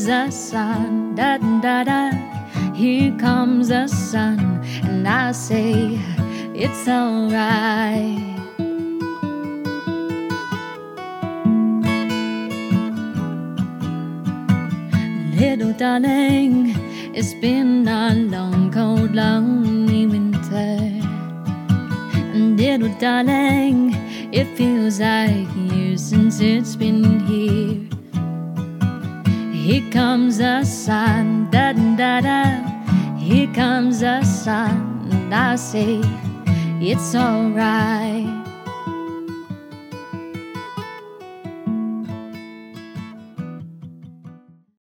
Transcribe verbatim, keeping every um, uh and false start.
comes the sun, da da da. Here comes the sun, and I say it's alright. Little darling, it's been a long, cold, lonely winter. And little darling, it feels like years since it's been here. Here comes the sun, da da da. Here comes the sun, and I say it's alright.